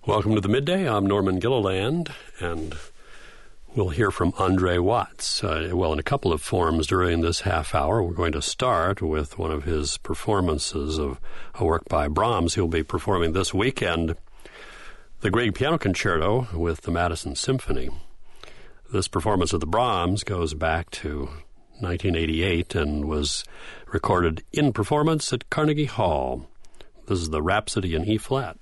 Welcome to the Midday. I'm Norman Gilliland, and we'll hear from Andre Watts. In a couple of forms during this half hour. We're going to start with one of his performances of a work by Brahms. He'll be performing this weekend the Grieg Piano Concerto with the Madison Symphony. This performance of the Brahms goes back to 1988 and was recorded in performance at Carnegie Hall. This is the Rhapsody in E-flat.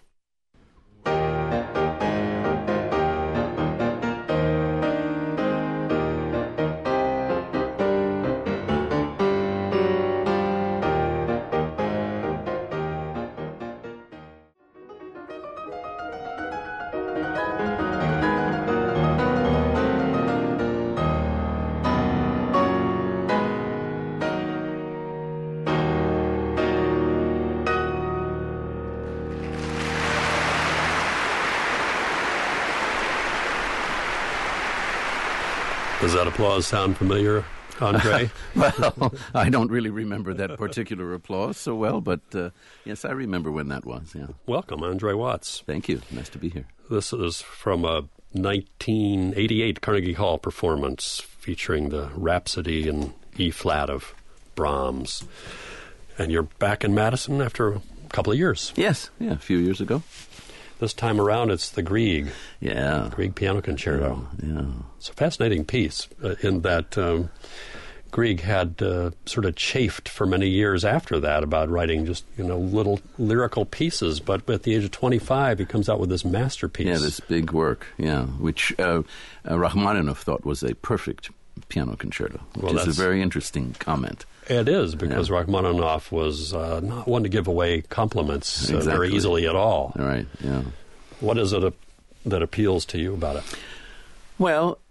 Does that applause sound familiar, Andre? Well, I don't really remember that particular applause so well, but yes, I remember when that was, yeah. Welcome, Andre Watts. Thank you. Nice to be here. This is from a 1988 Carnegie Hall performance featuring the Rhapsody in E-flat of Brahms. And you're back in Madison after a couple of years. Yes, a few years ago. This time around, it's the Grieg. Yeah. Grieg Piano Concerto. Yeah. It's a fascinating piece in that Grieg had sort of chafed for many years after that about writing just, little lyrical pieces. But at the age of 25, he comes out with this masterpiece. Yeah, this big work, which Rachmaninoff thought was a perfect piano concerto, which is a very interesting comment. It is, because Rachmaninoff was not one to give away compliments very easily at all. Right, yeah. What is it that appeals to you about it? Well,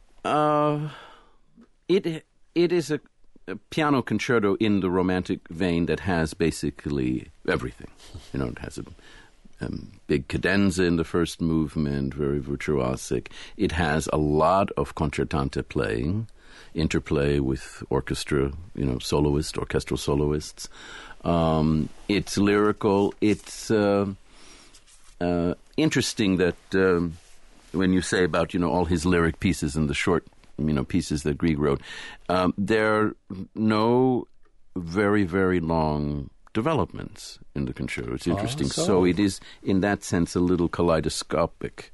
it is a piano concerto in the romantic vein that has basically everything. It has a big cadenza in the first movement, very virtuosic. It has a lot of concertante playing, interplay with orchestral soloists. It's lyrical. It's interesting that when you say about all his lyric pieces and the short pieces that Grieg wrote, there are no very, very long developments in the concerto. It's interesting. So it is in that sense a little kaleidoscopic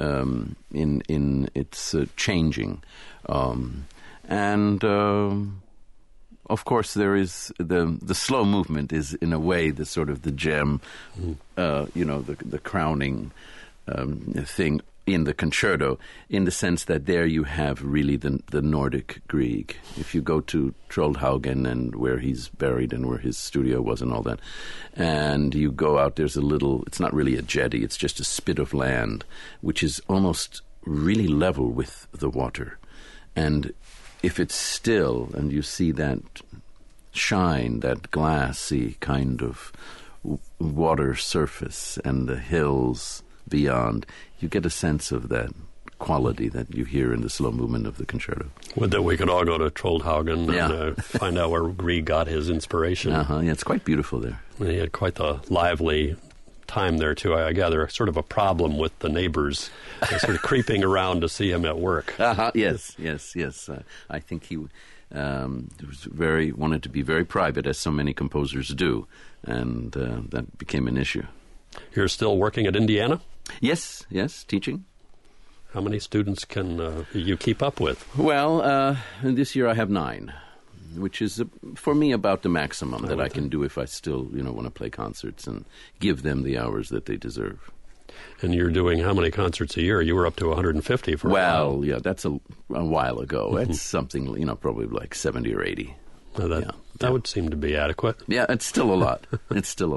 in its changing. And of course, there is the slow movement is in a way the sort of the gem, the crowning thing in the concerto, in the sense that there you have really the Nordic Grieg. If you go to Troldhaugen and where he's buried and where his studio was and all that, and you go out, there's it's not really a jetty, it's just a spit of land, which is almost really level with the water. And if it's still and you see that shine, that glassy kind of water surface and the hills beyond, you get a sense of that quality that you hear in the slow movement of the concerto. Would that we could all go to Troldhaugen and find out where Grieg got his inspiration. Yeah, it's quite beautiful there. And he had quite the lively time there, too. I gather sort of a problem with the neighbors sort of creeping around to see him at work. Yes. I think he wanted to be very private, as so many composers do, and that became an issue. You're still working at Indiana? Yes, teaching. How many students can you keep up with? Well, this year I have 9. Which is, for me, about the maximum that I can do if I still, want to play concerts and give them the hours that they deserve. And you're doing how many concerts a year? You were up to 150 for a while. Well, yeah, that's a while ago. That's something, probably like 70 or 80. That would seem to be adequate. Yeah, it's still a lot. It's still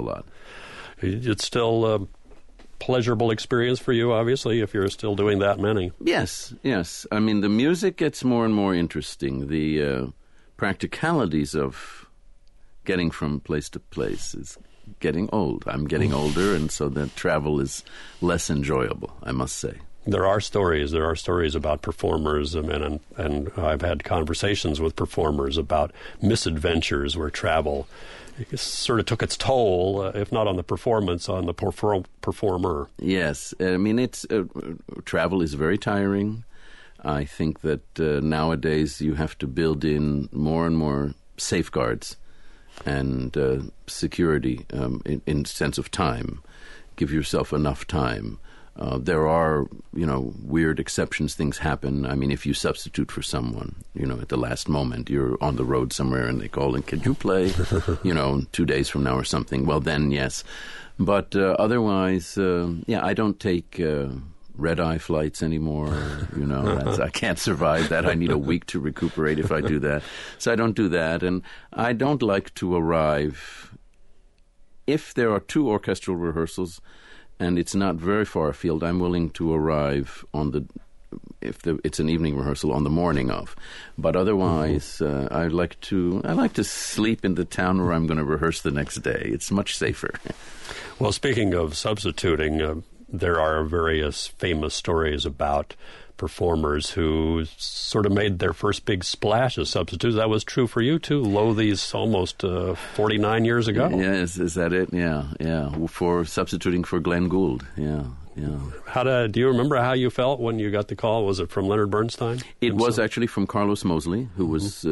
still a pleasurable experience for you, obviously, if you're still doing that many. Yes. I mean, the music gets more and more interesting. The practicalities of getting from place to place is getting old. I'm getting older, and so the travel is less enjoyable, I must say. There are stories. There are stories about performers, and I've had conversations with performers about misadventures where travel sort of took its toll, if not on the performance, on the performer. Yes, I mean it's travel is very tiring. I think that nowadays you have to build in more and more safeguards and security in sense of time. Give yourself enough time. There are, weird exceptions. Things happen. I mean, if you substitute for someone, at the last moment, you're on the road somewhere and they call and, can you play, 2 days from now or something? Well, then, yes. But otherwise, I don't take red-eye flights anymore. I can't survive that. I need a week to recuperate if I do that. So I don't do that. And I don't like to arrive. If there are 2 orchestral rehearsals, and it's not very far afield, I'm willing to arrive if it's an evening rehearsal, on the morning of. But otherwise, I like to sleep in the town where I'm going to rehearse the next day. It's much safer. Well, speaking of substituting, there are various famous stories about performers who sort of made their first big splash as substitutes. That was true for you, too, Lothi's almost 49 years ago. Yes, is that it? Yeah. For substituting for Glenn Gould, yeah. Do you remember how you felt when you got the call? Was it from Leonard Bernstein? It was actually from Carlos Mosley, who was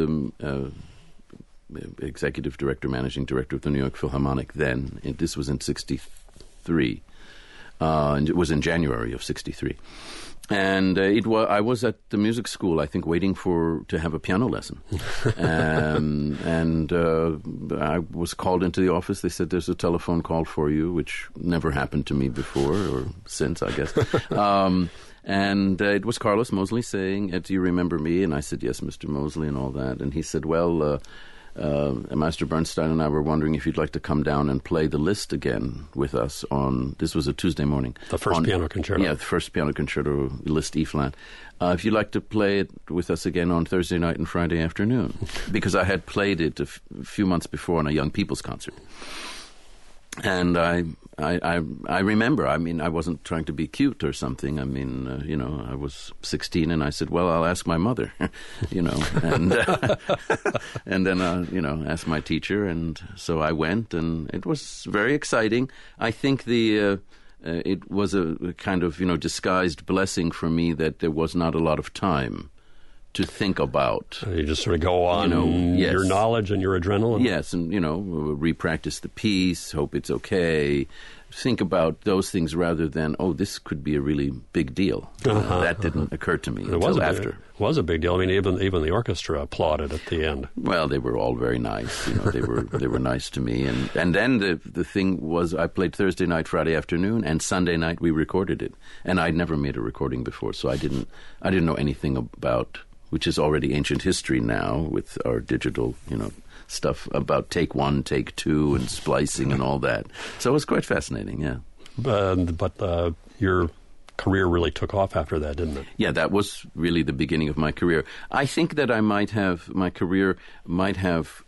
executive director, managing director of the New York Philharmonic then. This was in 1963. And it was in January of 1963. And I was at the music school, I think, waiting to have a piano lesson. And I was called into the office. They said, there's a telephone call for you, which never happened to me before or since, I guess. And it was Carlos Mosley saying, do you remember me? And I said, yes, Mr. Mosley, and all that. And he said, well, Master Bernstein and I were wondering if you'd like to come down and play the Liszt again with us this was a Tuesday morning. The first piano concerto. Yeah, the first piano concerto, Liszt E-flat. If you'd like to play it with us again on Thursday night and Friday afternoon. Because I had played it a few months before on a young people's concert. And I remember, I wasn't trying to be cute or something. I was 16 and I said, well, I'll ask my mother, and then, ask my teacher. And so I went, and it was very exciting. I think it was a kind of, disguised blessing for me that there was not a lot of time to think about. You just sort of go on yes. Your knowledge and your adrenaline? Yes, and, re-practice the piece, hope it's okay. Think about those things rather than, this could be a really big deal. That didn't occur to me until after. It was a big deal. I mean, even the orchestra applauded at the end. Well, they were all very nice. They were nice to me. And then the thing was, I played Thursday night, Friday afternoon, and Sunday night we recorded it. And I'd never made a recording before, so I didn't know anything about, which is already ancient history now with our digital, stuff about take 1, take 2, and splicing and all that. So it was quite fascinating, yeah. But your career really took off after that, didn't it? Yeah, that was really the beginning of my career. I think that my career might have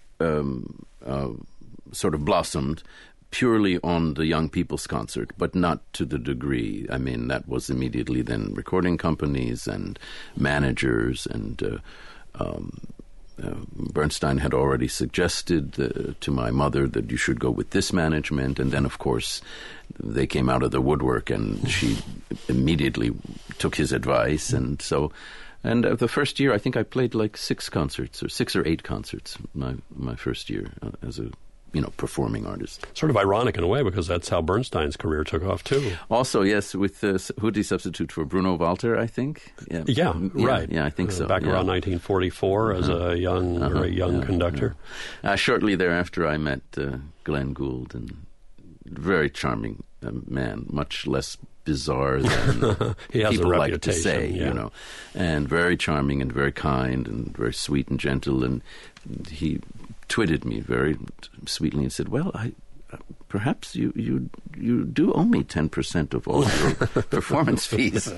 sort of blossomed purely on the Young People's Concert, but not to the degree. I mean, that was immediately then recording companies and managers, and Bernstein had already suggested to my mother that you should go with this management, and then, of course, they came out of the woodwork, and she immediately took his advice, and so... And the first year, I think I played like 6 or 8 concerts my first year as a performing artist. Sort of ironic in a way, because that's how Bernstein's career took off, too. Also, yes, with who did he substitute for? Bruno Walter, I think? Yeah, right. Yeah, I think so. Back around 1944 as a very young conductor. Yeah. Shortly thereafter, I met Glenn Gould, and very charming man, much less bizarre than he has people a like to say, yeah. And very charming and very kind and very sweet and gentle, and he twitted me very sweetly and said, well, perhaps you do owe me 10% of all your performance fees.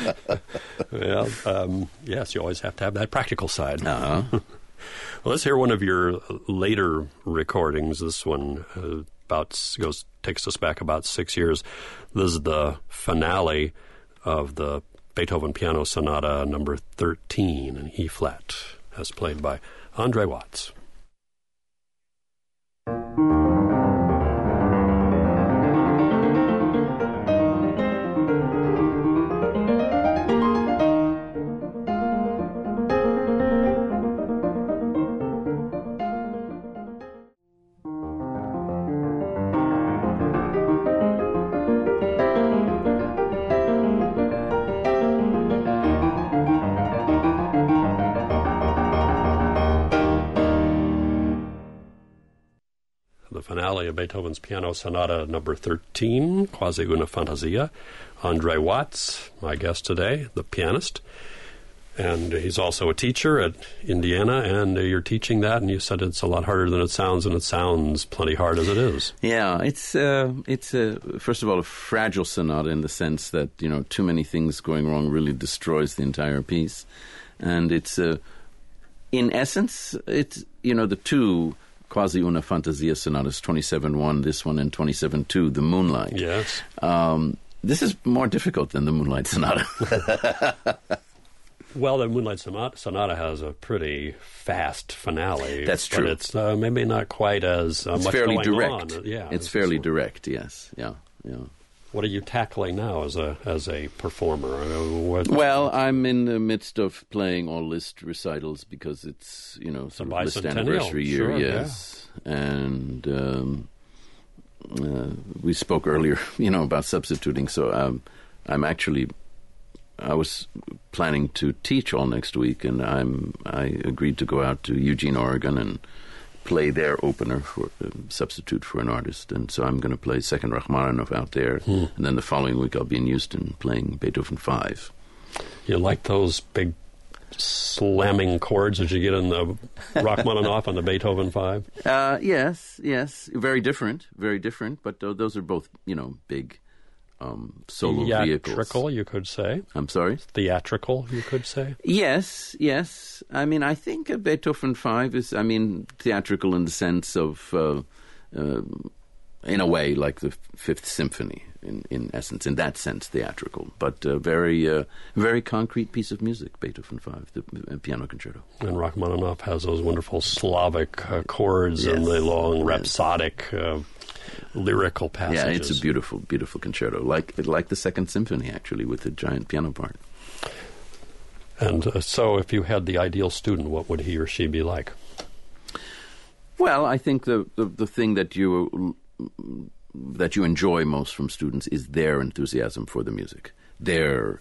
Well, yes, you always have to have that practical side. Uh-huh. Well, let's hear one of your later recordings. This one takes us back about 6 years. This is the finale of the Beethoven Piano Sonata number 13 in E-flat, as played by Andre Watts. Finale of Beethoven's Piano Sonata number 13, Quasi una Fantasia. Andre Watts, my guest today, the pianist. And he's also a teacher at Indiana, and you're teaching that, and you said it's a lot harder than it sounds, and it sounds plenty hard as it is. Yeah, it's first of all, a fragile sonata in the sense that, too many things going wrong really destroys the entire piece. And it's, in essence, it's, the two Quasi una Fantasia sonatas, 27-1, this one, and 27-2, the Moonlight. Yes. This is more difficult than the Moonlight Sonata. Well, the Moonlight Sonata has a pretty fast finale. That's true. But it's maybe not quite as much fairly going direct. on. Yeah, it's fairly direct, yes. Yeah. What are you tackling now as a performer? Well, I'm in the midst of playing all Liszt recitals because it's, sort of Liszt anniversary year, sure, yes. Yeah. And we spoke earlier, about substituting. So I was planning to teach all next week, and I agreed to go out to Eugene, Oregon, and play their opener for substitute for an artist, and so I'm going to play Second Rachmaninoff out there, and then the following week I'll be in Houston playing Beethoven 5. You like those big slamming chords that you get in the Rachmaninoff on the Beethoven 5? Yes, very different, but those are both big solo vehicles. Theatrical, you could say. I'm sorry? Theatrical, you could say. Yes. I mean, I think Beethoven 5 is, theatrical in the sense of, in a way, like the Fifth Symphony, in essence, in that sense, theatrical. But a very concrete piece of music, Beethoven 5, the piano concerto. And Rachmaninoff has those wonderful Slavic chords and the long rhapsodic lyrical passages. Yeah, it's a beautiful, beautiful concerto, like the Second Symphony, actually, with the giant piano part. And so if you had the ideal student, what would he or she be like? Well, I think the thing that you enjoy most from students is their enthusiasm for the music, their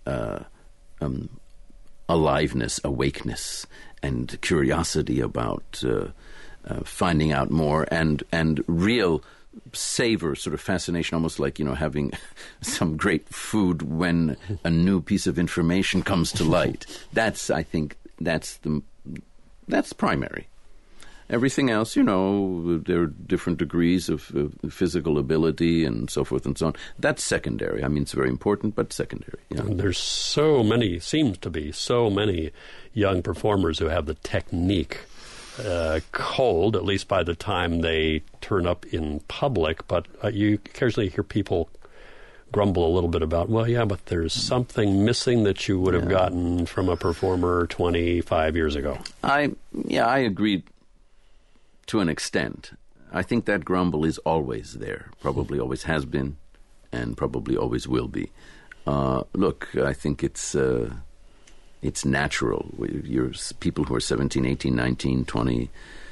aliveness, awakeness, and curiosity about finding out more, and real savor, sort of fascination, almost like, having some great food when a new piece of information comes to light. I think that's primary. Everything else, there are different degrees of physical ability and so forth and so on. That's secondary. It's very important, but secondary. Yeah. And there's seems to be so many young performers who have the technique cold, at least by the time they turn up in public, but you occasionally hear people grumble a little bit about, but there's something missing that you would have gotten from a performer 25 years ago. I agree to an extent. I think that grumble is always there, probably always has been, and probably always will be. Look, I think it's natural. You're people who are 17, 18, 19, 20.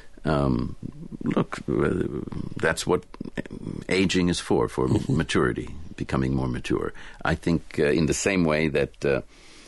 That's what aging is for maturity, becoming more mature. I think in the same way that,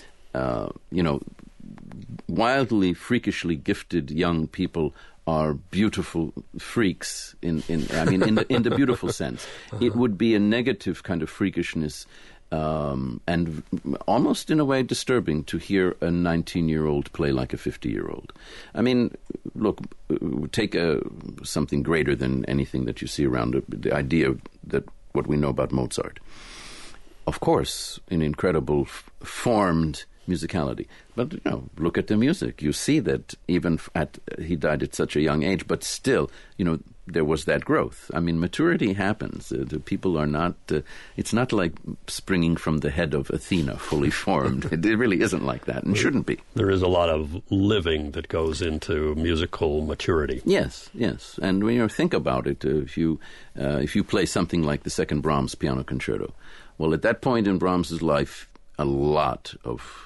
wildly, freakishly gifted young people are beautiful freaks in the beautiful sense. It would be a negative kind of freakishness, and almost in a way disturbing to hear a 19-year-old play like a 50-year-old. Look, take something greater than anything that you see around, the idea that what we know about Mozart. Of course, an incredible formed musicality. But, look at the music. You see that even he died at such a young age, but still, there was that growth. I mean, maturity happens. The people are not, it's not like springing from the head of Athena fully formed. It really isn't like that and shouldn't be. There is a lot of living that goes into musical maturity. Yes, yes. And when you think about it, if you play something like the Second Brahms Piano Concerto, well, at that point in Brahms's life, a lot of,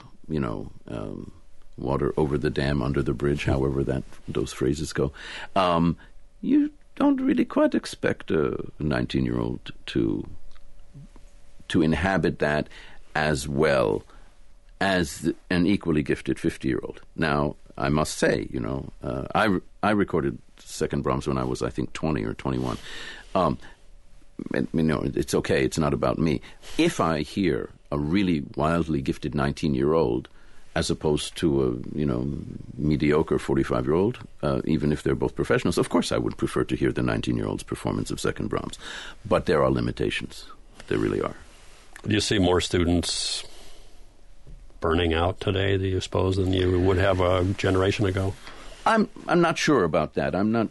water over the dam, under the bridge, however those phrases go, you don't really quite expect a 19-year-old to inhabit that as well as an equally gifted 50-year-old. Now, I must say, I recorded Second Brahms when I was, I think, 20 or 21. It's okay. It's not about me. If I hear a really wildly gifted 19-year-old as opposed to a, mediocre 45-year-old, even if they're both professionals, of course I would prefer to hear the 19-year-old's performance of Second Brahms. But there are limitations. There really are. Do you see more students burning out today, do you suppose, than you would have a generation ago? I'm not sure about that. I'm not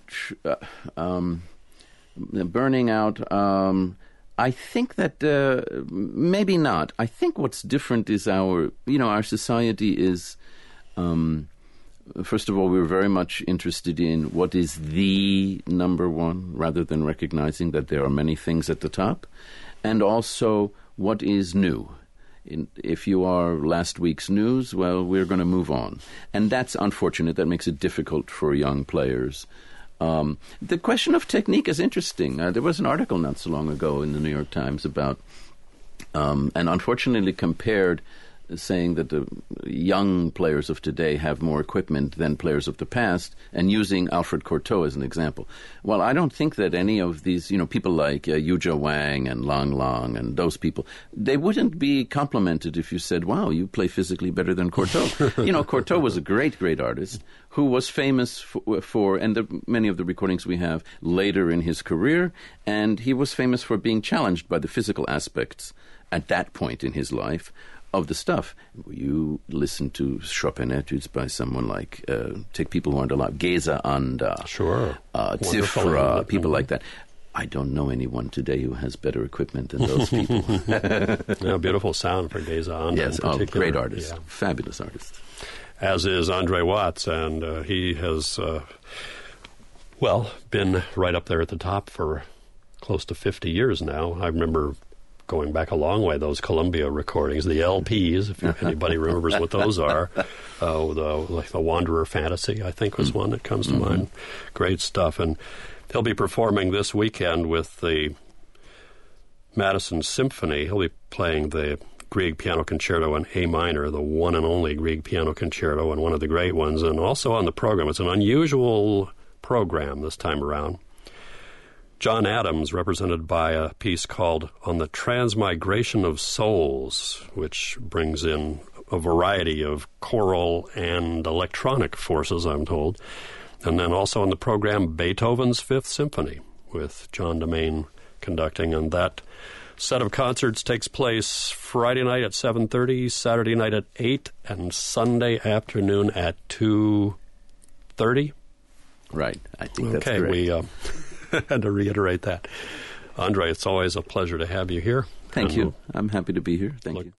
burning out. I think that maybe not. I think what's different is our society is, first of all, we're very much interested in what is the number one, rather than recognizing that there are many things at the top, and also what is new. If you are last week's news, well, we're going to move on. And that's unfortunate. That makes it difficult for young players. The question of technique is interesting. There was an article not so long ago in the New York Times about, and unfortunately compared, saying that the young players of today have more equipment than players of the past, and using Alfred Cortot as an example. Well, I don't think that any of these, people like Yuja Wang and Lang Lang and those people, they wouldn't be complimented if you said, wow, you play physically better than Cortot. Cortot was a great, great artist who was famous for many of the recordings we have later in his career, and he was famous for being challenged by the physical aspects at that point in his life of the stuff. You listen to Chopin etudes by someone like, take people who aren't alive, Geza Anda, sure, Zifra, people like that. I don't know anyone today who has better equipment than those people. Beautiful sound for Geza Anda. Yes, great artist, fabulous artist. As is Andre Watts, and he has, been right up there at the top for close to 50 years now. I remember going back a long way, those Columbia recordings, the LPs, if anybody remembers what those are, the Wanderer Fantasy, I think, was one that comes to mind. Great stuff. And he'll be performing this weekend with the Madison Symphony. He'll be playing the Grieg Piano Concerto in A minor, the one and only Grieg Piano Concerto, and one of the great ones. And also on the program, it's an unusual program this time around. John Adams, represented by a piece called On the Transmigration of Souls, which brings in a variety of choral and electronic forces, I'm told. And then also on the program, Beethoven's Fifth Symphony, with John DeMain conducting. And that set of concerts takes place Friday night at 7:30, Saturday night at 8, and Sunday afternoon at 2:30. Right. I think that's correct. We had to reiterate that. Andre, it's always a pleasure to have you here. Thank you. I'm happy to be here. Thank you.